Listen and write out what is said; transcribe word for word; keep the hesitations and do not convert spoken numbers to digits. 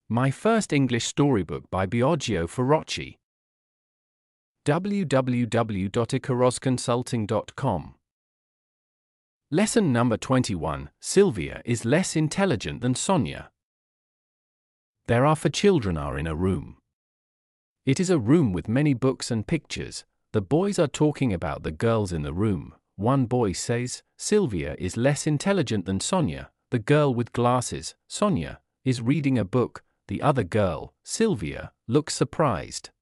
My First English Storybook by Biagio Ferrocci. w w w dot icaros consulting dot com. Lesson number twenty-one. Sylvia is less intelligent than Sonia. There are four children are in a room. It is a room with many books and pictures. The boys are talking about the girls in the room. One boy says, Sylvia is less intelligent than Sonia. The girl with glasses, Sonia, is reading a book. The other girl, Sylvia, looks surprised.